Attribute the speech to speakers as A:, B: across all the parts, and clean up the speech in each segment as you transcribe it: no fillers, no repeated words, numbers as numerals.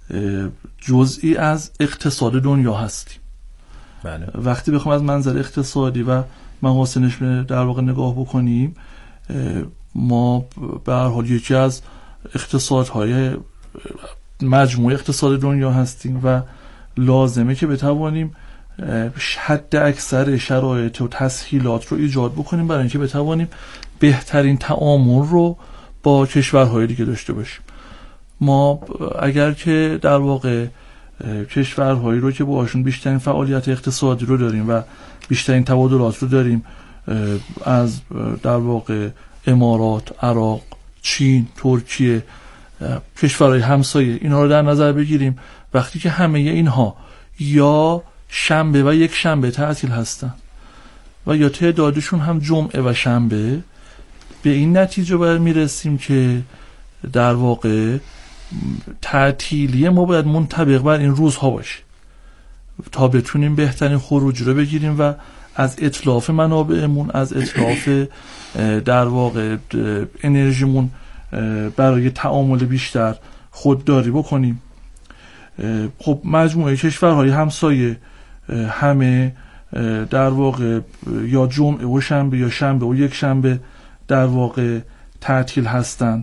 A: جزئی از اقتصاد دنیا هستیم.
B: بله.
A: وقتی بخوام از منظر اقتصادی و محاسنش در واقع نگاه بکنیم، ما به هر حال یکی از اقتصادهای مجموعه اقتصاد دنیا هستیم و لازمه که بتوانیم حد اکثر شرایط و تسهیلات رو ایجاد بکنیم برای اینکه بتوانیم بهترین تعامل رو با کشورهای دیگه داشته باشیم. ما اگر که در واقع کشورهایی رو که باهاشون بیشترین فعالیت اقتصادی رو داریم و بیشترین تبادلات رو داریم، از در واقع امارات، عراق، چین، ترکیه، کشورهای همسایه، اینها رو در نظر بگیریم، وقتی که همه اینها یا شنبه و یک شنبه تعطیل هستن و یا تعدادشون هم جمعه و شنبه، به این نتیجه باید میرسیم که در واقع تعطیلی ما باید منطبق بر این روزها باشه تا بتونیم بهترین خروج رو بگیریم و از اتلاف منابعمون، از اتلاف در واقع انرژیمون برای تعامل بیشتر خودداری بکنیم. خب مجموعه کشورهای همسایه همه در واقع یا جمعه و شنبه یا شنبه و یک شنبه در واقع تعطیل هستند.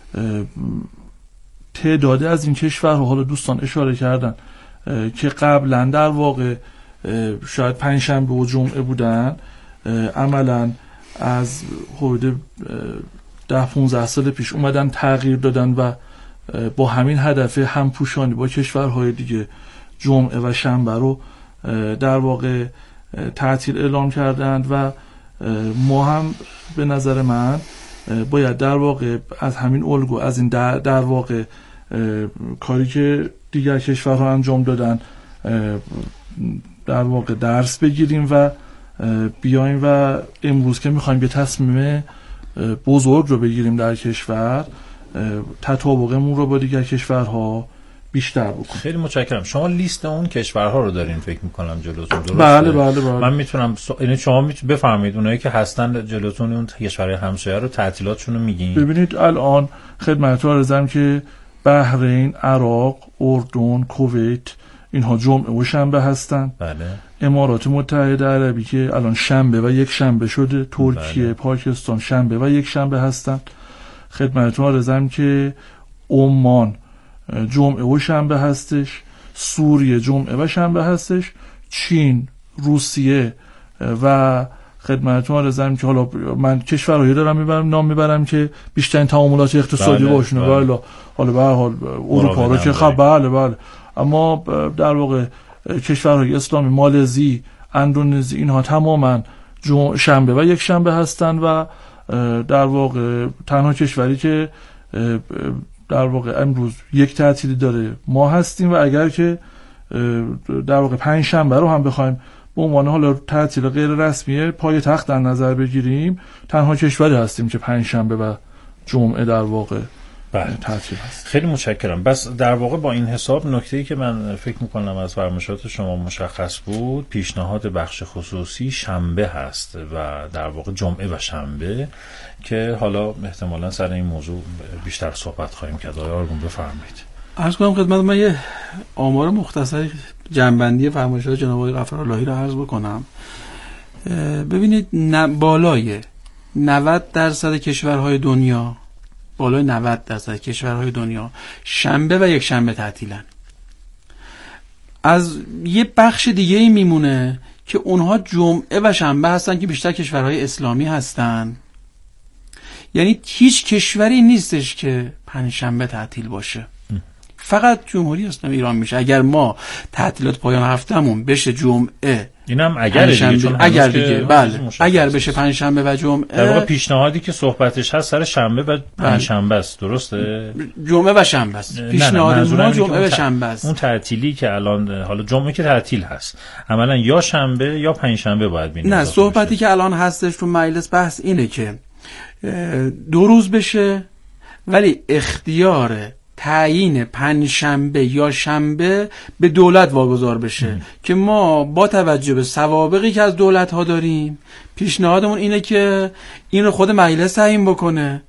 A: تعداد از این کشورها، حالا دوستان اشاره کردن که قبلا در واقع شاید پنجشنبه و جمعه بودن، عملا از حدود 10-15 سال پیش اومدن تغییر دادن و با همین هدف همپوشانی با کشورهای دیگه جمعه و شنبه رو در واقع تعطیل اعلام کردند و ما هم به نظر من باید در واقع از همین الگو، از این در واقع کاری که دیگر کشورها انجام دادن در واقع درس بگیریم و بیایم و امروز که میخوایم یه تصمیم بزرگ رو بگیریم در کشور، تطابقمون رو با دیگر کشورها بیشتر بکنیم.
B: خیلی متشکرم. شما لیست اون کشورها رو دارین فکر میکنم جلوتون، درسته؟
A: بله بله بله.
B: من میتونم یعنی شما بفرمایید اونایی که هستن جلوتون اون کشورهای همسایه رو تعطیلاتشون رو میگین؟
A: ببینید الان خدمتتون عرضم که بحرین، عراق، اردن، کویت، اینها جمعه و شنبه هستن.
B: بله.
A: امارات متحده عربی که الان شنبه و یک شنبه شده، ترکیه، بله. پاکستان شنبه و یک شنبه هستن. خدمتتون عرضم که عمان جمعه و شنبه هستش، سوریه جمعه و شنبه هستش، چین، روسیه و خدمتتون عرضم که حالا من کشورهایی دارم نام میبرم که بیشترین تعاملات اقتصادی باشونه، بله. حالا به هر حال اروپا رو که بله بله، اما در واقع کشورهای اسلامی، مالزی، اندونزی، اینها تماما شنبه و یک شنبه هستن و در واقع تنها کشوری که در واقع امروز یک تعطیلی داره ما هستیم و اگر که در واقع پنج شنبه رو هم بخوایم به عنوان حالا تعطیل غیر رسمی پای تخت در نظر بگیریم، تنها کشوری هستیم که پنج شنبه و جمعه در واقع تعطیل هست.
B: خیلی متشکرم. بس در واقع با این حساب نکته‌ای که من فکر می‌کنم از فرمایشات شما مشخص بود، پیشنهاد بخش خصوصی شنبه هست و در واقع جمعه و شنبه که حالا احتمالاً سر این موضوع بیشتر صحبت خواهیم کرد. آقای آرگون بفرمایید.
C: عرض کنم خدمت من یه آمار مختصری جنبندی فرمایشات جناب آقای غفراللهی رو عرض بکنم. ببینید بالای 90% کشورهای دنیا، بالای 90% کشورهای دنیا شنبه و یک شنبه تعطیلن. از یه بخش دیگه ای میمونه که اونها جمعه و شنبه هستن که بیشتر کشورهای اسلامی هستن. یعنی هیچ کشوری نیستش که پنجشنبه تعطیل باشه، فقط جمهوری اسلامی ایران میشه. اگر ما تعطیلات پایان هفتهمون بشه جمعه،
B: اینم اگر دیگه،
C: اگر دیگه بله، اگر بشه پنجشنبه و جمعه،
B: در واقع پیشنهادی که صحبتش هست سر شنبه و پنجشنبه است، درسته؟
C: جمعه و شنبه است. پیشنهاد ما جمعه و شنبه است.
B: اون تعطیلی که الان حالا جمعه که تعطیل هست، عملا یا شنبه یا پنجشنبه باید بینیم.
C: نه، صحبتی که الان هستش تو مجلس بحث اینه که 2 روز بشه، ولی اختیار تعیین پنجشنبه یا شنبه به دولت واگذار بشه که ما با توجه به سوابقی که از دولت ها داریم، پیشنهادمون اینه که این رو خود مجلس تعیین بکنه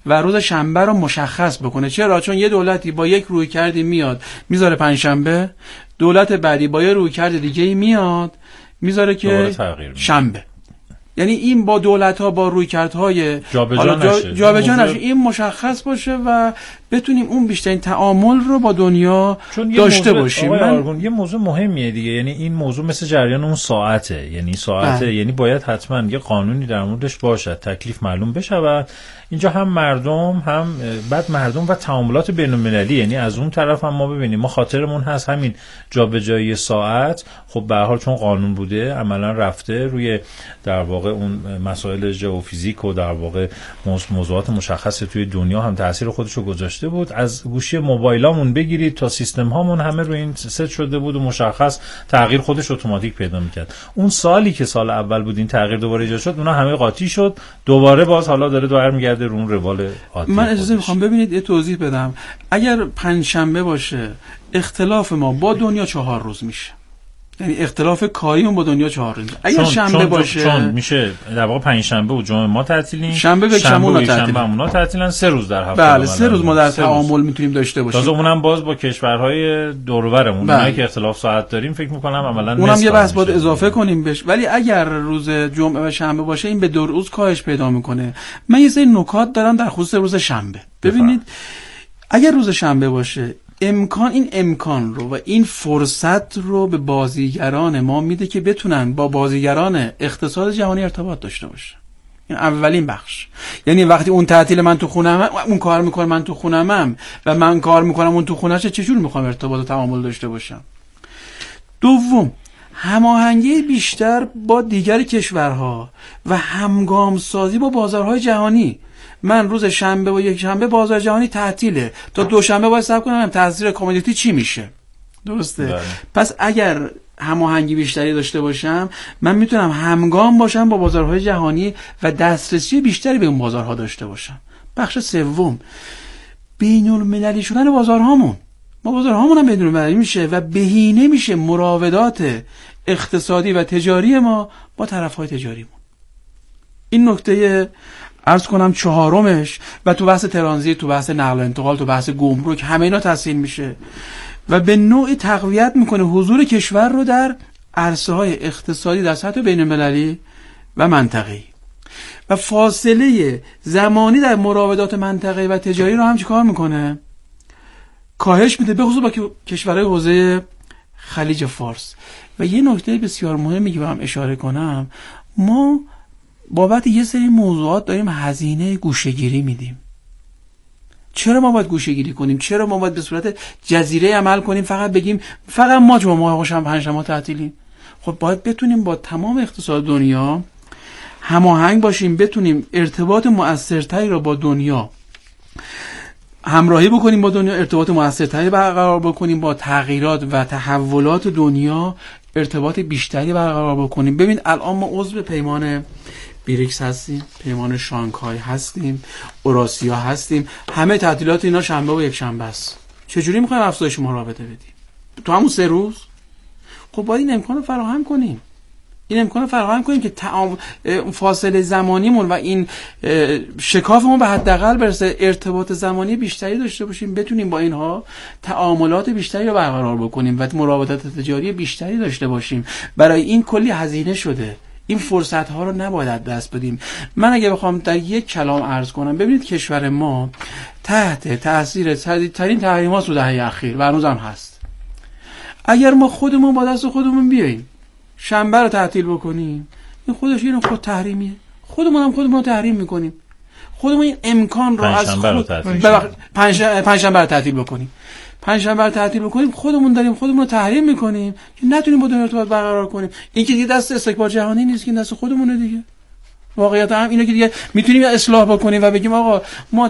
C: و روز شنبه رو مشخص بکنه. چرا؟ چون یه دولتی با یک رویکردی میاد میذاره پنجشنبه، دولت بعدی با یه رویکرد دیگه میاد میذاره که شنبه. یعنی این با دولت‌ها با رویکردهای جابجا نشه، این مشخص باشه و بتونیم اون بیشترین تعامل رو با دنیا داشته باشیم.
B: یه موضوع مهمیه دیگه، یعنی این موضوع مثل جریان اون ساعته، یعنی ساعته یعنی باید حتما یه قانونی در موردش باشد، تکلیف معلوم بشه. اینجا هم مردم هم بعد مردم و تعاملات بین‌المللی، یعنی از اون طرف هم ما ببینیم ما خاطرمون هست همین جابجایی ساعت خب به هر حال چون قانون بوده عملا رفته روی در واقع اون مسائل ژئوفیزیک و در واقع موضوعات مشخص توی دنیا هم تاثیر خودش رو گذاشته بود. از گوشی موبایلامون بگیرید تا سیستم هامون همه روی این ست شده بود و مشخص تغییر خودش اتوماتیک پیدا می‌کرد. اون سالی که سال اول بود این تغییر دوباره ایجاد شد، اونا همه قاطی شد، دوباره باز حالا داره برمیگرده رو اون روال عادی.
C: من اجازه میخوام ببینید یه توضیح بدم. اگر پنجشنبه باشه اختلاف ما با دنیا 4 روز میشه، یعنی اختلاف کاریمون با دنیا 4 روز. اگر شنبه باشه
B: چون میشه در واقع پنجشنبه و جمعه ما تعطیلیم،
C: شنبه و
B: شنبه تعطیلن 3 روز در هفته.
C: بله 3 روز ما در تعامل میتونیم داشته باشیم.
B: تازه اونم باز با کشورهای دور و برمون، اونایی که اختلاف ساعت داریم فکر می‌کنم عملاً
C: اونم یه بحث باید اضافه کنیم بهش. ولی اگر روز جمعه و شنبه باشه این به 2 روز کاهش پیدا میکنه. من یه سری نکات دارم در خصوص روز شنبه. ببینید اگر روز شنبه باشه این امکان رو و این فرصت رو به بازیگران ما میده که بتونن با بازیگران اقتصاد جهانی ارتباط داشته باشن. این اولین بخش. یعنی وقتی اون تعطیل من تو خونم، اون کار میکنه من تو خونمم و من کار میکنم اون تو خونه‌شه، چجور میخوام ارتباط و تعامل داشته باشم؟ دوم، هماهنگی بیشتر با دیگر کشورها و همگام سازی با بازارهای جهانی. من روز شنبه و یک شنبه بازار جهانی تعطیله، تا دوشنبه باید صبر کنم تاثیر کامودیتی چی میشه. درسته؟ بله. پس اگر هماهنگی بیشتری داشته باشم من میتونم همگام باشم با بازارهای جهانی و دسترسی بیشتری به اون بازارها داشته باشم. بخش سوم، بین‌المللی شدن بازارهامون. ما بازارهامون هم بین‌المللی میشه و بهینه میشه مراودات اقتصادی و تجاری ما با طرفهای تجاریمون. این نکته عرض کنم چهارمش و تو بحث ترانزیت، تو بحث نقل و انتقال، تو بحث گمرک همه اینا تسهیل میشه و به نوعی تقویت میکنه حضور کشور رو در عرصه‌های اقتصادی در سطح بین‌المللی و منطقه‌ای و فاصله زمانی در مراودات منطقه‌ای و تجاری رو هم چیکار میکنه؟ کاهش میده، به خصوص با کشورهای حوزه خلیج فارس. و یه نکته بسیار مهمی که هم اشاره کنم، ما بابت یه سری موضوعات داریم هزینه گوشه‌گیری میدیم. چرا ما باید گوشه‌گیری کنیم؟ چرا ما باید به صورت جزیره عمل کنیم، فقط بگیم فقط ما جمعه و پنجشنبه تعطیلیم؟ خب باید بتونیم با تمام اقتصاد دنیا هماهنگ باشیم، بتونیم ارتباط مؤثرتری را با دنیا همراهی بکنیم، با دنیا ارتباط مؤثرتری برقرار بکنیم، با تغییرات و تحولات دنیا ارتباط بیشتری برقرار بکنیم. ببین الان ما عضو پیمان بریکس هستیم، پیمان شانگهای هستیم، اوراسیا هستیم، همه تعطیلات اینا شنبه و یک شنبه است. چجوری میخوایم افزایش مراوده بدیم؟ تو همون 3 روز؟ خب باید این امکان رو فراهم کنیم. که فاصله زمانیمون و این شکافمون به حداقل برسه، ارتباط زمانی بیشتری داشته باشیم، بتونیم با اینها تعاملات بیشتری رو برقرار بکنیم و مراودات تجاری بیشتری داشته باشیم. برای این کلی هزینه شده. این فرصت ها رو نباید از دست بدیم. من اگه بخوام در یک کلام عرض کنم، ببینید کشور ما تحت تاثیر شدیدترین تحریمات رو دهه اخیر و هنوز هم هست. اگر ما خودمون با دست خودمون بیاییم شنبه رو تعطیل بکنیم، این خودش یه خود تحریمیه. خودمون رو تحریم میکنیم. خودمون این امکان رو از خود پنجشنبه رو تعطیل بکنیم. پنجشنبه رو تعطیل بکنیم، خودمون داریم خودمون رو تحریم میکنیم که نتونیم با دنیا ارتباط برقرار کنیم. این که دیگه دست استکبار جهانی نیست، که دست خودمونه دیگه. واقعیت هم اینه که دیگه میتونیم اصلاح بکنیم و بگیم آقا ما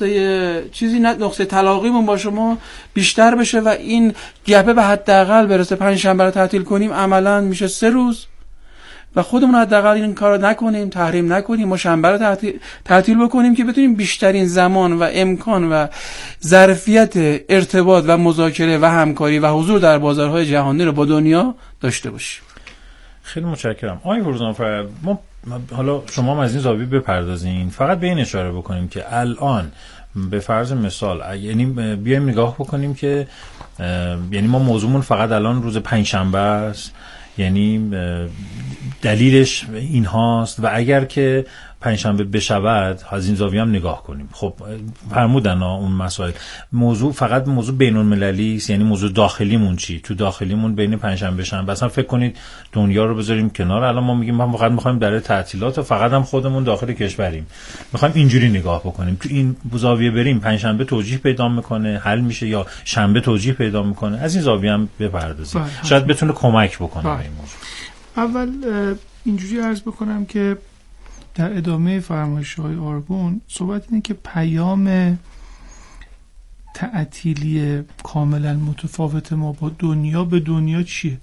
C: نقطه تلاقیمون با شما بیشتر بشه و این گپه به حداقل برسه، پنجشنبه رو تعطیل کنیم، عملاً میشه 3 روز و خودمون حداقل این کارو نکنیم، تحریم نکنیم، ما شنبه رو تعطیل بکنیم که بتونیم بیشترین زمان و امکان و ظرفیت ارتباط و مذاکره و همکاری و حضور در بازارهای جهانی رو با دنیا داشته باشیم.
B: خیلی متشکرم. آقای فروزانفر، ما حالا شما هم از این زاویه بپردازین، فقط به این اشاره بکنیم که الان به فرض مثال یعنی بیایم نگاه بکنیم که یعنی ما موضوعمون فقط الان روز پنجشنبه است، یعنی دلیلش این هاست و اگر که پنجشنبه بشود از این زاویه هم نگاه کنیم. خب فرمودن اون مسائل موضوع فقط موضوع بین المللی است، یعنی موضوع داخلیمون چی؟ تو داخلیمون بین پنجشنبه شنبه اصلا فکر کنید دنیا رو بذاریم کنار، الان ما میگیم ما فقط می‌خوایم در تعطیلات و فقط هم خودمون داخل کشوریم می‌خوایم اینجوری نگاه بکنیم، تو این زاویه بریم پنجشنبه توجیه پیدا میکنه حل میشه یا شنبه توجیه پیدا میکنه، از این زاویه هم بپردازیم شاید بتونه کمک بکنه به این موضوع.
D: اول اینجوری عرض بکنم که در ادامه فرمایش‌های آرگون صحبت اینه که پیام تعطیلی کاملا متفاوت ما با دنیا به دنیا چیه؟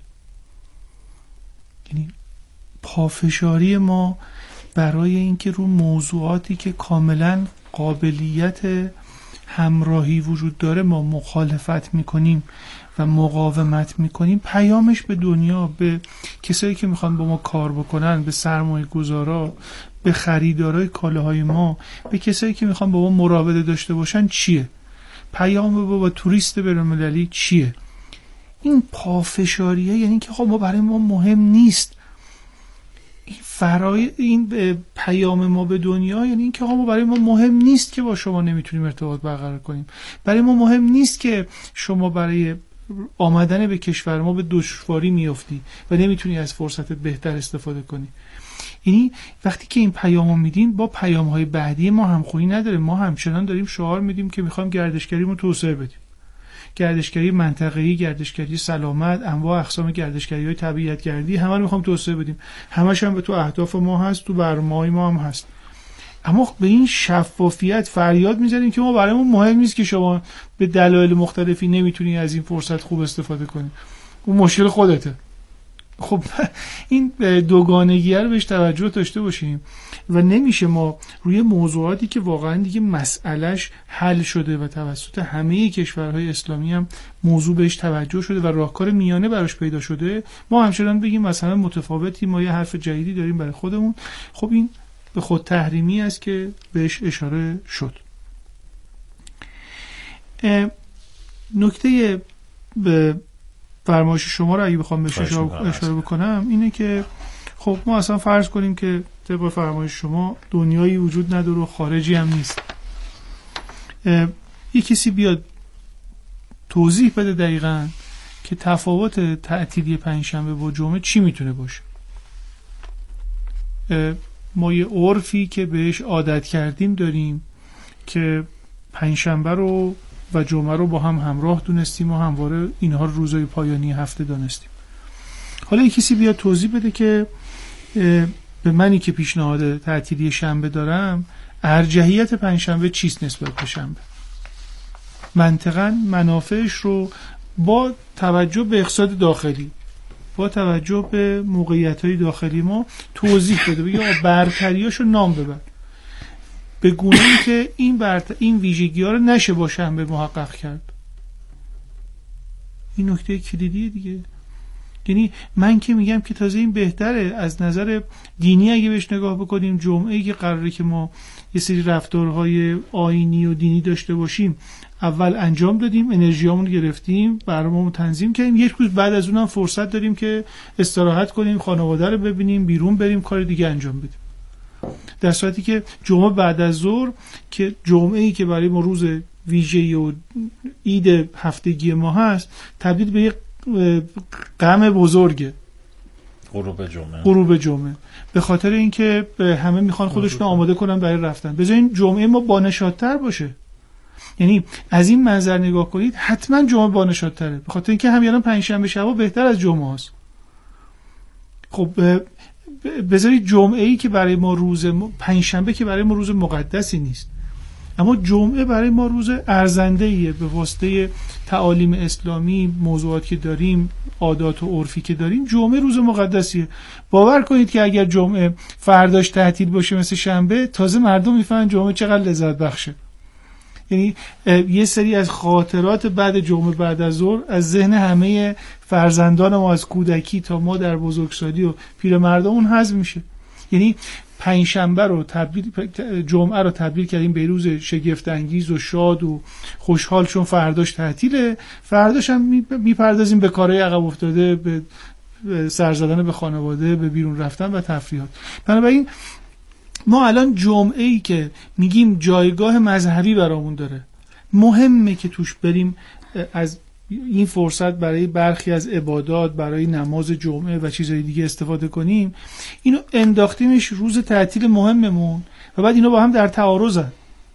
D: یعنی پافشاری ما برای اینکه رو موضوعاتی که کاملا قابلیت همراهی وجود داره ما مخالفت میکنیم و مقاومت میکنیم، پیامش به دنیا، به کسایی که میخوان با ما کار بکنن، به سرمایه گذارا، به خریدارای کالاهای ما، به کسایی که میخوان با ما مراوده داشته باشن چیه؟ پیام با توریست بین‌المللی چیه؟ این پافشاریه، یعنی که خب ما برای ما مهم نیست این پیام ما به دنیا، یعنی این که ما برای ما مهم نیست که با شما نمیتونیم ارتباط برقرار کنیم، برای ما مهم نیست که شما برای آمدن به کشور ما به دشواری میافتی و نمیتونی از فرصت بهتر استفاده کنی. یعنی وقتی که این پیامو میدین با پیام‌های بعدی ما همخوانی نداره. ما همچنان داریم شعار میدیم که میخوایم گردشگریمون توسعه بدیم، گردشگری منطقه‌ای، گردشگری سلامت، انواع اقسام گردشگری‌های طبیعت‌گردی همه رو میخوام توسعه بدیم، همش هم به تو اهداف ما هست، تو برنامه‌های ما هم هست. اما به این شفافیت فریاد میزنیم که ما برای ما مهم نیست که شما به دلایل مختلفی نمیتونی از این فرصت خوب استفاده کنی، اون مشکل خودته. خب این دوگانگی رو بهش توجه داشته باشیم و نمیشه ما روی موضوعاتی که واقعا دیگه مسئلهش حل شده و توسط همه کشورهای اسلامی هم موضوع بهش توجه شده و راهکار میانه براش پیدا شده، ما همچنان بگیم مثلا متفاوتی، ما یه حرف جدیدی داریم برای خودمون. خب این به خود تحریمی است که بهش اشاره شد. نکته به فرمایش شما رو اگه بخوام بهش اشاره بکنم اینه که خب ما اصلا فرض کنیم که طبق فرمایش شما دنیایی وجود نداره و خارجی هم نیست. یک کسی بیاد توضیح بده دقیقاً که تفاوت تعطیلی پنجشنبه با جمعه چی میتونه باشه. ما یه عرفی که بهش عادت کردیم داریم که پنجشنبه رو و جمعه رو با هم همراه دونستیم و همواره اینها روزهای پایانی هفته دانستیم. حالا یک کسی بیاد توضیح بده که به منی که پیشنهاد تعطیلی شنبه دارم ارجحیت پنجشنبه چیست نسبت به شنبه، منطقاً منافعش رو با توجه به اقتصاد داخلی، با توجه به موقعیت‌های داخلی ما توضیح بده، بگه برتریاشو نام ببر به گونه‌ای که این ویژگی‌ها رو نشه با شنبه محقق کرد. این نکته کلیدیه دیگه. یعنی من که میگم که تازه این بهتره از نظر دینی اگه بهش نگاه بکنیم، جمعه‌ای که قراره که ما یه سری رفتارهای آیینی و دینی داشته باشیم اول انجام دادیم، انرژیامون رو گرفتیم، برنامه‌مون تنظیم کردیم، یک روز بعد از اونم فرصت داریم که استراحت کنیم، خانواده رو ببینیم، بیرون بریم، کار دیگه انجام بدیم. در صورتی که جمعه بعد از ظهر که جمعه‌ای که برای ما روز ویژه‌ای و عید هفتگی ما هست تبدیل به یک غم بزرگه، غروب جمعه، به خاطر اینکه همه میخوان خودشون آماده کنن برای رفتن. بذارین جمعه ما بانشادتر باشه. یعنی از این منظر نگاه کنید حتما جمعه بانشادتره، به خاطر اینکه همیانا پنجشنبه شبا بهتر از جمعه هست. خب بذارید جمعه‌ای که برای ما پنجشنبه که برای ما روز مقدسی نیست، اما جمعه برای ما روز ارزنده‌ایه به واسطه تعالیم اسلامی، موضوعاتی که داریم، عادات و عرفی که داریم. جمعه روز مقدسیه. باور کنید که اگر جمعه فرداش تعطیل باشه مثل شنبه، تازه مردم میفهمن جمعه چقدر لذت بخشه. یعنی یه سری از خاطرات بعد جمعه بعد از ظهر از ذهن همه فرزندان ما از کودکی تا ما در بزرگسالی و پیرمردمون حذف میشه. یعنی پنجشنبه رو جمعه رو تبدیل کردیم به روز شگفت انگیز و شاد و خوشحال، چون فرداش تعطیله. فرداش هم میپردازیم به کارهای عقب افتاده، به سر زدن به خانواده، به بیرون رفتن و تفریحات. بنابراین ما الان جمعه‌ای که میگیم جایگاه مذهبی برامون داره، مهمه که توش بریم از این فرصت برای برخی از عبادات، برای نماز جمعه و چیزهای دیگه استفاده کنیم. اینو انداختیمش روز تعطیل مهممون و بعد اینا با هم در تعارضن.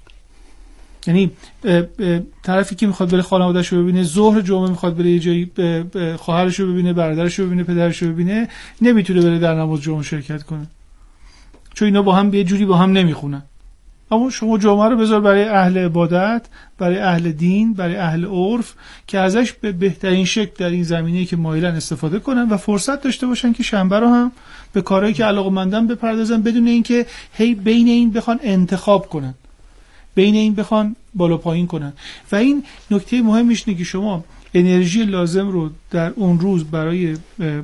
D: یعنی طرفی که میخواد بره خانواده‌اش رو ببینه، ظهر جمعه میخواد بره یه جایی خواهرش رو ببینه، برادرش رو ببینه، پدرش رو ببینه، نمیتونه بره در نماز جمعه شرکت کنه، چون اینا با هم یه جوری با هم نمیخونن. اما شما جمعه رو بذار برای اهل عبادت، برای اهل دین، برای اهل عرف که ازش به بهترین شکل در این زمینه‌ای که مایلن استفاده کنن و فرصت داشته باشن که شنبه رو هم به کارهایی که علاقه‌مندن بپردازن، بدون اینکه هی بین این بخوان انتخاب کنن، بین این بخوان بالا پایین کنن. و این نکته مهمش اینه که شما انرژی لازم رو در اون روز برای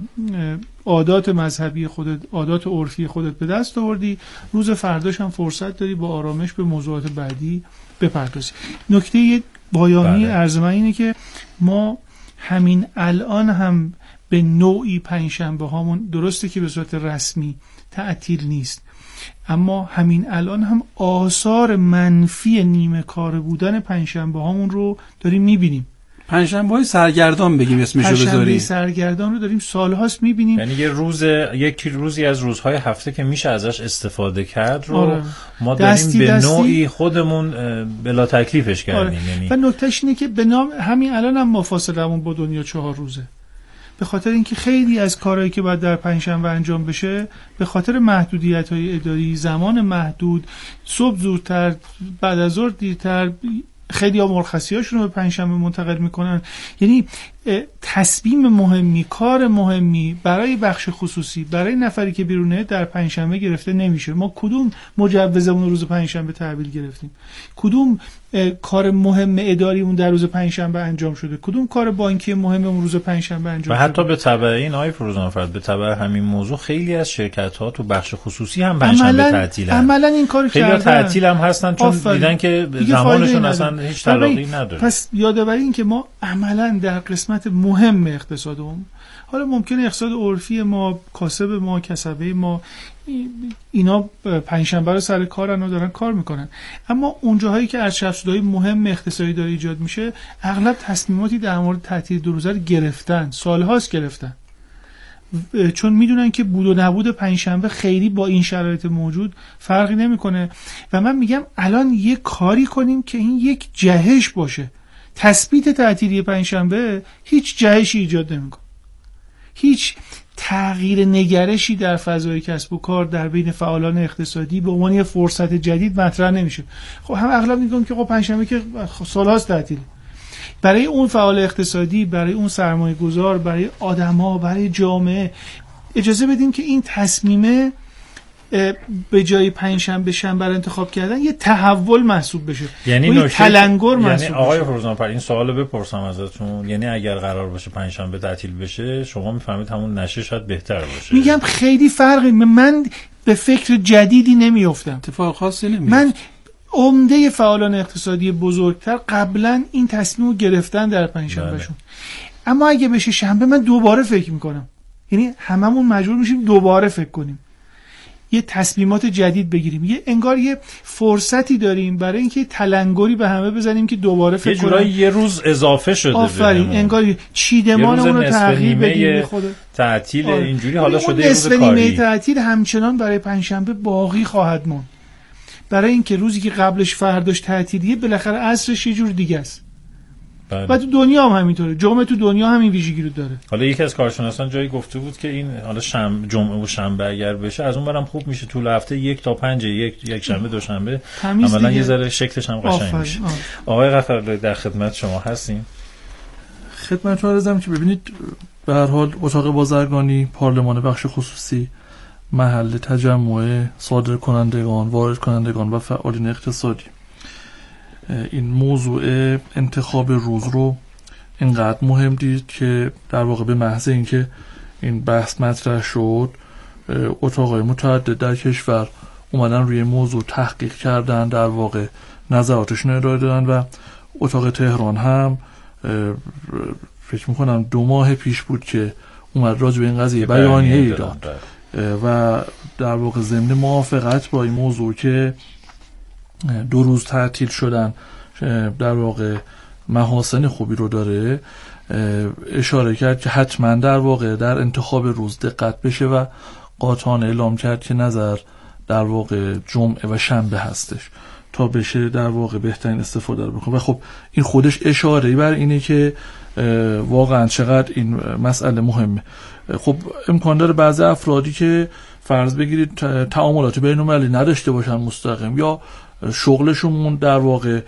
D: عادات مذهبی خودت، عادات عرفی خودت به دست آوردی، روز فرداش هم فرصت داری با آرامش به موضوعات بعدی بپردازی. نکته پایانی عرض من اینه که ما همین الان هم به نوعی پنجشنبه هامون، درسته که به صورت رسمی تعطیل نیست، اما همین الان هم آثار منفی نیمه کار بودن پنجشنبه هامون رو داریم میبینیم.
C: پنجشنبه‌های سرگردان بگیم اسمشو بذاریم.
D: پنجشنبه سرگردان رو داریم سالهاست میبینیم.
B: یعنی یک روزی از روزهای هفته که میشه ازش استفاده کرد رو ما داریم به نوعی خودمون بلا تکلیفش کردیم. یعنی
D: و نکتهش اینه که به نام همین الان هم ما فاصلمون با دنیا 4 روزه، به خاطر اینکه خیلی از کارهایی که باید در پنجشنبه انجام بشه به خاطر محدودیت‌های اداری، زمان محدود، صبح زودتر، بعد از ظهر دیرتر، خیلی ها مرخصی‌هاشون رو به پنجشنبه منتقل میکنن. یعنی تصمیم مهمی، کار مهمی برای بخش خصوصی، برای نفری که بیرونه در پنجشنبه گرفته نمیشه. ما کدوم مجوزمون روز پنجشنبه تحویل گرفتیم؟ کدوم کار مهم اداریمون در روز پنجشنبه انجام شده؟ کدوم کار بانکی مهممون روز پنجشنبه انجام شده؟
B: و حتی به تبع این آقای فروزانفرد، به تبع همین موضوع خیلی از شرکت‌ها تو بخش خصوصی هم پنجشنبه تعطیلن.
D: عملاً این کارو کردن.
B: خیلی تعطیل هم هستن چون دیدن که زمانشون اصلا هیچ تلاقی نداره.
D: پس یادآوری این که ما عملاً در قسمت مهم اقتصادمون، حالا ممکنه اقتصاد عرفی ما، کاسب ما، کسبه ما، اینا پنجشنبه رو سر کارن و دارن کار میکنن، اما اونجاهایی که از شفشدهای مهم اقتصادی داره ایجاد میشه، اغلب تصمیماتی در مورد تعطیل 2 روزه گرفتن، سالهاست گرفتن، چون میدونن که بود و نبود پنجشنبه خیلی با این شرایط موجود فرقی نمیکنه. و من میگم الان یه کاری کنیم که این یک جهش باشه. تثبیت تعطیلی پنجشنبه هیچ جهشی ایجاد نمیکنه، هیچ تغییر نگرشی در فضای کسب و کار در بین فعالان اقتصادی به عنوان یه فرصت جدید مطرح نمیشه. خب هم اغلب میگن که خب پنجشنبه که سال‌هاست تعطیله. برای اون فعال اقتصادی، برای اون سرمایه گذار، برای آدما، برای جامعه اجازه بدیم که این تصمیمه به جای پنجشنبه شنبه رو انتخاب کردن یه تحول محسوب بشه،
B: یعنی
D: تلنگر محسوب بشه.
B: یعنی آقای فروزانفر این سوالو بپرسم ازتون، یعنی اگر قرار باشه پنجشنبه تعطیل بشه، شما میفهمید همون نشه شاید بهتر باشه؟
D: میگم خیلی فرقی، من به فکر جدیدی نمیافتم،
C: اتفاق خاصی نمیفته.
D: من عمده فعالان اقتصادی بزرگتر قبلا این تصمیمو گرفتن در پنجشنبهشون، اما اگه بشه شنبه من دوباره فکر میکنم. یعنی هممون مجبور میشیم دوباره فکر کنیم، یه تصمیمات جدید بگیریم، یه انگار یه فرصتی داریم برای اینکه تلنگری به همه بزنیم که دوباره فکر کنیم.
B: یه جورایی یه روز اضافه شده.
D: آفرین، انگار چیدمانمون رو تغییر بدیم. خود
B: تعطیل اینجوری حالا شده یه روز کاری.
D: نصف نیمه تعطیل همچنان برای پنجشنبه باقی خواهد موند، برای اینکه روزی که قبلش فرداش تعطیلیه بالاخره عصرش یه جور دیگه است. و تو دنیا هم همینطوره، جمعه تو دنیا هم این ویژگی رو داره.
B: حالا یکی از کارشناسان جایی گفته بود که این حالا جمعه و شنبه اگر بشه از اون برم خوب میشه، طول هفته 1 تا 5 یک شنبه دوشنبه عملا یه ذره شکلش هم قشنگ میشه. آقای غفرلی در خدمت شما هستیم.
A: خدمتتون عرضم که ببینید به هر حال اتاق بازرگانی، پارلمان بخش خصوصی، محل تجمع صادرکنندگان، واردکنندگان و فعالین اقتصادی، این موضوع انتخاب روز رو اینقدر مهم دید که در واقع به محض اینکه این بحث مطرح شد اتاقای متعدد در کشور اومدن روی موضوع تحقیق کردن، در واقع نظراتشون ارائه دادن و اتاق تهران هم فکر میکنم 2 ماه پیش بود که اومد راجع به این قضیه بیانیه‌ای داد و در واقع ضمن موافقت با این موضوع که 2 روز تعطیل شدن در واقع محاسن خوبی رو داره، اشاره کرد که حتما در واقع در انتخاب روز دقت بشه و قاطعانه اعلام کرد که نظر در واقع جمعه و شنبه هستش تا بشه در واقع بهترین استفاده رو بکنه. و خب این خودش اشاره‌ای بر اینه که واقعا چقدر این مسئله مهمه. خب امکان داره بعضی افرادی که فرض بگیرید تعاملات بین‌المللی نداشته باشن مستقیم یا شغلشون در واقع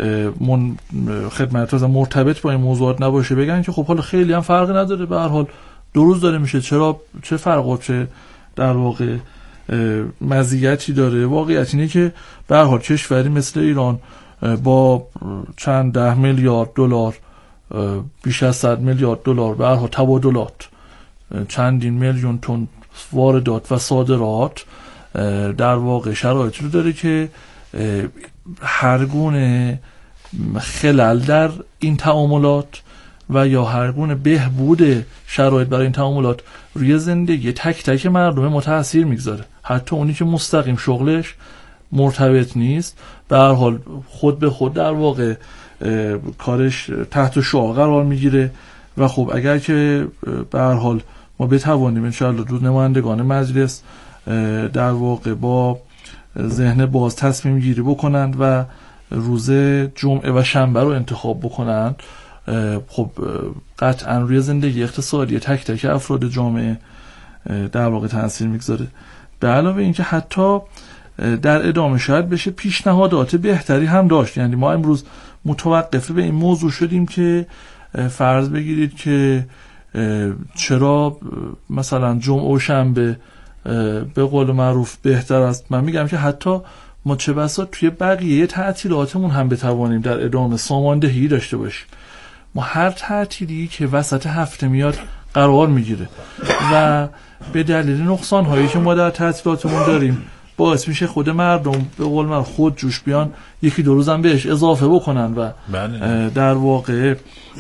A: خدمت مرتبط با این موضوعات نباشه، بگن که خب حالا خیلی هم فرقی نداره، به هر حال 2 روز داره میشه، چه فرق چه در واقع مزیتی داره. واقعیت اینه که به هر حال کشوری مثل ایران با چند 10 میلیارد دلار، بیش از 100 میلیارد دلار به هر حال تبادلات، چندین میلیون تن واردات و صادرات، در واقع شرایطی رو داره که هر گونه خلل در این تعاملات و یا هر گونه بهبود شرایط برای این تعاملات روی زندگی تک تک مردم متاثر میگذاره. حتی اونی که مستقیم شغلش مرتبط نیست، به هر حال خود به خود در واقع کارش تحت شعاع قرار میگیره. و خب اگر که به هر حال ما بتوانیم انشاءالله دو نمایندگان مجلس در واقع با ذهن باز تصمیم گیری بکنند و روز جمعه و شنبه رو انتخاب بکنند، خب قطعا روی زندگی اقتصادی تک تک افراد جامعه در واقع تاثیر میگذاره. به علاوه اینکه حتی در ادامه شاید بشه پیشنهادات بهتری هم داشت. یعنی ما امروز متوقف به این موضوع شدیم که فرض بگیرید که چرا مثلا جمعه و شنبه به قول معروف بهتر است. من میگم که حتی ما چه بسا توی بقیه تعطیلاتمون هم بتوانیم در ادامه ساماندهی داشته باشیم. ما هر تعطیلی که وسط هفته میاد قرار میگیره و به دلیل نقصان هایی که ما در تعطیلاتمون داریم باعث میشه خود مردم به قول من خود جوش بیان 1-2 روز هم بهش اضافه بکنن و در واقع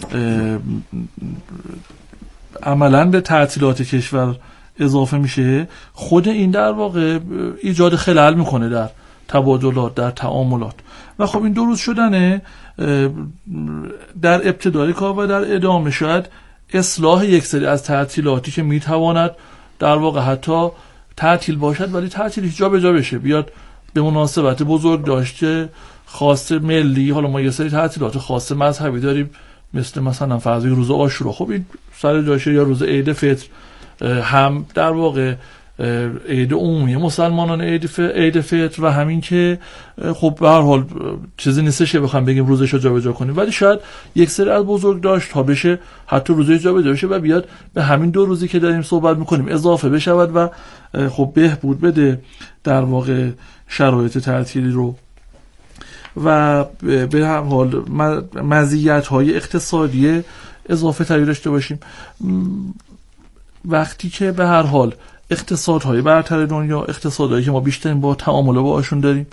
A: عملاً به تعطیلات کشور اضافه میشه. خود این در واقع ایجاد خلل میکنه در تبادلات، در تعاملات. و خب این 2 روز شدنه در ابتدای کار و در ادامه شاید اصلاح یک سری از تعطیلاتی که میتواند در واقع حتی تعطیل باشد ولی تعطیلش جا به جا بشه، بیاد به مناسبت بزرگ داشته خاص ملی. حالا ما یه سری تعطیلات خاص مذهبی داریم مثلا فرض روز عاشورا، خب این سر جاشه، یا روز عید فطر هم در واقع عید عمومی مسلمانان عید فطر و همین که خب به هر حال چیزی نیستش بخوام بگیم روزش رو جابجا کنیم، ولی شاید یک سری از بزرگ داشت تا بشه حتی روزش جابجا بشه و بیاد به همین 2 روزی که داریم صحبت میکنیم اضافه بشود و خب بهبود بده در واقع شرایط تعطیلی رو. و به هر حال مزیت‌های اقتصادی اضافه تری داشته باشیم. وقتی که به هر حال اقتصادهای برتر دنیا، اقتصادهایی که ما بیشتر با تعامل باشون داریم،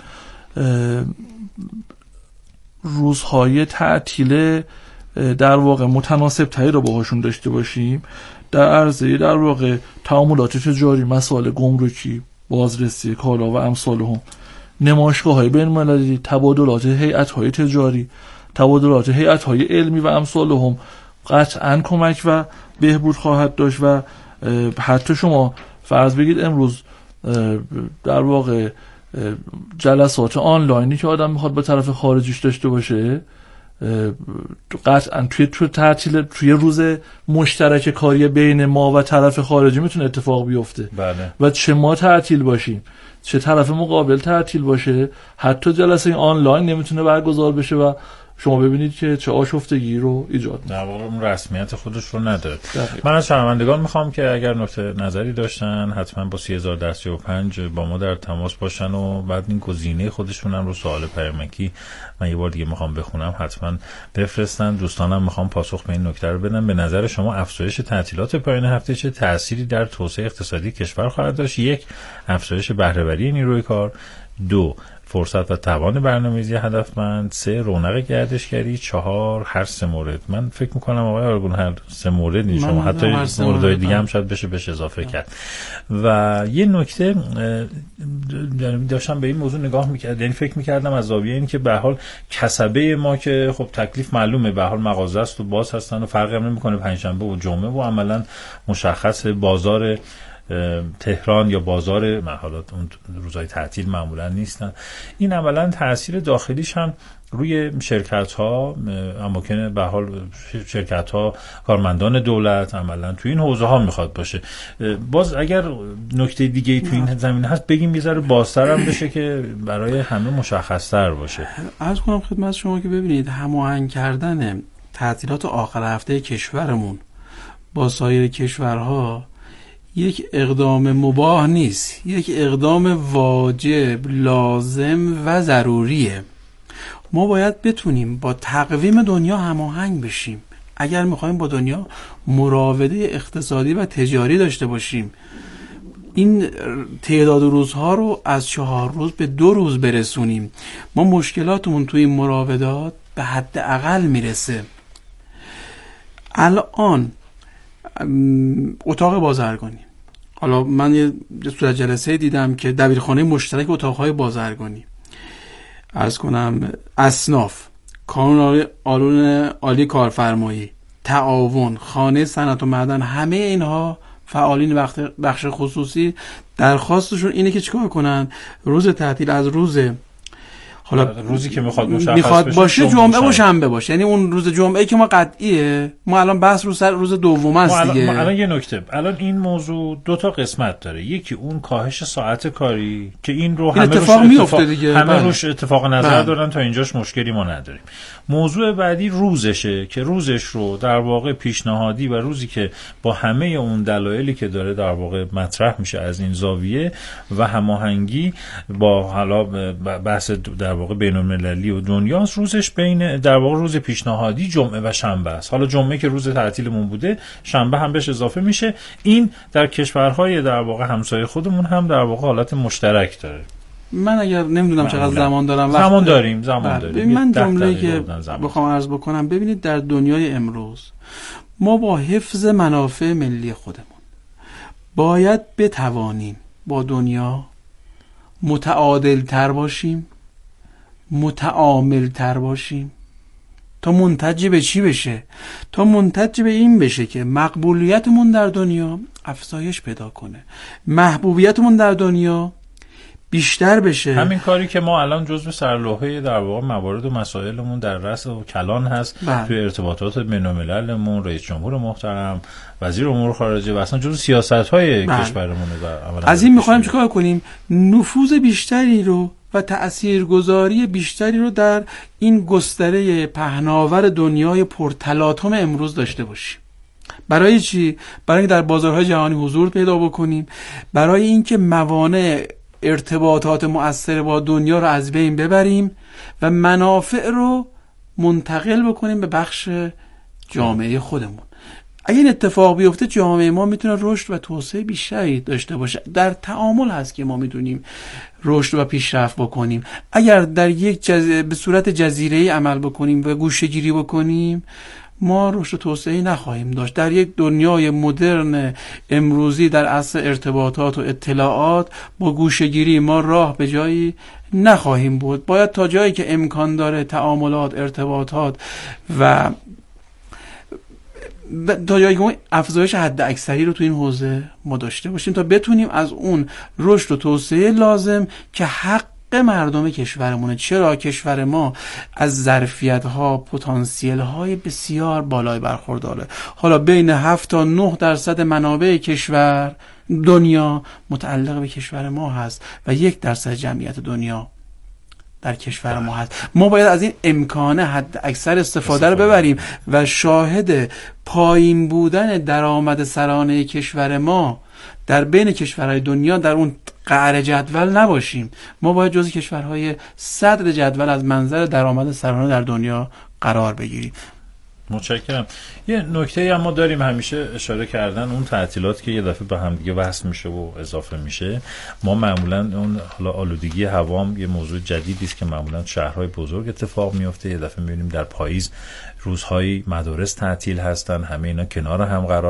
A: روزهای تعطیل در واقع متناسب تری رو باهاشون داشته باشیم در عرضه در واقع تعاملات تجاری، مسائل گمرکی، بازرسی کالا و امثالهم، نمایشگاه‌های بین‌المللی، تبادلات هیئت‌های تجاری، تبادلات هیئت‌های علمی و امثالهم قطعاً کمک و بهبود خواهد داشت. و حتی شما فرض بگید امروز در واقع جلسات آنلاینی که آدم میخواد با طرف خارجیش داشته باشه قطعاً توی تعطیل، توی روز مشترک کاری بین ما و طرف خارجی میتونه اتفاق بیفته.
B: بله.
A: و چه ما تعطیل باشیم چه طرف مقابل تعطیل باشه، حتی جلسه آنلاین نمیتونه برگزار بشه و شما ببینید که چه آشفتگی رو ایجاد
B: در واقع اون رسمیت خودش رو نداره.
A: دقیقا.
B: من از شنوندگان میخوام که اگر نکته نظری داشتن حتما با 3035 با ما در تماس باشن و بعد این گزینه خودشون هم رو سوال پیامکی من یه بار دیگه میخوام بخونم حتما بفرستن. دوستانم میخوام پاسخ به این نکته رو بدن. به نظر شما افزایش تعطیلات پایان هفته چه تأثیری در توسعه اقتصادی کشور خواهد داشت؟ 1. افزایش بهره‌وری نیروی کار. 2. فرصت و توان برنامه‌ریزی هدفمند. 3. رونق گردشگری. 4. هر سه مورد. من فکر میکنم آقای آرگون هر سه مورد نیست، شما حتی موردهای دیگه هم شاید بهش اضافه کرد. و یه نکته داشتم به این موضوع نگاه میکردم، یعنی فکر میکردم از زاویه این که به حال کسبه ما که خب تکلیف معلومه، به حال مغازه است و باز هستن و فرقی هم نمیکنه پنجشنبه و جمعه و عملا مشخص بازار تهران یا بازار محلات اون روزهای تعطیل معمولا نیستن. این عملا تاثیر داخلیش هم روی شرکت ها، اماکن به حال شرکت ها، کارمندان دولت عملا تو این حوزه ها میخواد باشه. باز اگر نکته دیگه تو این زمینه هست بگیم یه ذره بازتر هم بشه که برای همه مشخص تر باشه.
C: عرض کنم خدمت شما که ببینید هماهنگ کردن تعطیلات آخر هفته کشورمون با سایر کشورها یک اقدام مباح نیست، یک اقدام واجب، لازم و ضروریه. ما باید بتونیم با تقویم دنیا هماهنگ بشیم اگر میخوایم با دنیا مراوده اقتصادی و تجاری داشته باشیم. این تعداد روزها رو از 4 روز به 2 روز برسونیم. ما مشکلاتمون توی این مراودات به حد اقل میرسه. الان اتاق بازرگانی، حالا من یه صورت جلسه دیدم که دبیرخانه مشترک اتاقهای بازرگانی، عرض کنم اصناف، کانون عالی کارفرمایی، تعاون، خانه صنعت و معدن، همه اینها فعالین بخش خصوصی درخواستشون اینه که چیکار کنن؟ روز تعطیل از حالا
B: روزی که میخواد
C: باشه جمعه و شنبه باشه، یعنی اون روز جمعه که ما قطعیه، ما الان بحث رو سر روز دوم است دیگه.
B: الان یه نکته، الان این موضوع 2 تا قسمت داره. یکی اون کاهش ساعت کاری که این رو همه
C: اتفاق میفته دیگه،
B: همه روش اتفاق نظر دارن، تا اینجاش مشکلی ما نداریم. موضوع بعدی روزشه که روزش رو در واقع پیشنهادی و روزی که با همه اون دلایلی که داره در واقع مطرح میشه از این زاویه و هماهنگی با حالا بحث در واقع بین‌المللی و دنیاست، روزش بین در واقع روز پیشنهادی جمعه و شنبه است. حالا جمعه که روز تعطیلمون بوده، شنبه هم بهش اضافه میشه. این در کشورهای در واقع همسایه خودمون هم در واقع حالت مشترک داره.
C: من اگر نمیدونم چقدر زمان دارم،
B: زمان داریم.
C: من جمله‌ای که بخوام عرض بکنم، ببینید در دنیای امروز ما با حفظ منافع ملی خودمون باید بتوانیم با دنیا متعادل تر باشیم، متعامل تر باشیم، تا منتج به چی بشه؟ تا منتج به این بشه که مقبولیتمون در دنیا افزایش پیدا کنه، محبوبیتمون در دنیا بیشتر بشه.
B: همین کاری که ما الان جزو سرلوحه در واقع موارد و مسائلمون در رأس و کلان هست توی ارتباطات بین‌المللمون، رئیس جمهور محترم، وزیر امور خارجه و اصلا جزو سیاست‌های کشورمونه.
C: از این می‌خوایم چیکار کنیم؟ نفوذ بیشتری رو و تأثیرگذاری بیشتری رو در این گستره پهناور دنیای پرتلاطم امروز داشته باشیم. برای چی؟ برای اینکه در بازارهای جهانی حضور پیدا بکنیم، برای اینکه موانع ارتباطات مؤثر با دنیا رو از بین ببریم و منافع رو منتقل بکنیم به بخش جامعه خودمون. اگه این اتفاق بیفته جامعه ما میتونه رشد و توسعه بیشتری داشته باشه. در تعامل هست که ما میتونیم رشد و پیشرفت بکنیم. اگر در یک به صورت جزیره‌ای عمل بکنیم و گوشه‌گیری بکنیم، ما رشد و توسعه نخواهیم داشت. در یک دنیای مدرن امروزی در عصر ارتباطات و اطلاعات با گوشه‌گیری ما راه به جایی نخواهیم بود. باید تا جایی که امکان داره تعاملات، ارتباطات و تا جایی که افزایش حد اکثری رو تو این حوزه ما داشته باشیم تا بتونیم از اون رشد و توسعه لازم که حق مردم کشورمونه. چرا کشور ما از ظرفیت‌ها، پتانسیل‌های بسیار بالای برخورداره. حالا بین 7 تا 9% منابع کشور دنیا متعلق به کشور ما هست و 1% جمعیت دنیا در کشور ما هست. ما باید از این امکانه حد اکثر استفاده رو ببریم و شاهد پایین بودن درآمد سرانه کشور ما در بین کشورهای دنیا در اون قعر جدول نباشیم. ما باید جزو کشورهای صدر جدول از منظر درآمد سرانه در دنیا قرار بگیریم.
B: متشکرم. یه نکته هم ما داریم، همیشه اشاره کردن اون تعطیلات که یه دفعه به هم دیگه وصل میشه و اضافه میشه. ما معمولا اون حالا آلودگی هوا یه موضوع جدیدی است که معمولا شهرهای بزرگ اتفاق میفته. یه دفعه میبینیم در پاییز روزهای مدارس تعطیل هستن، همه اینا کنار هم قرار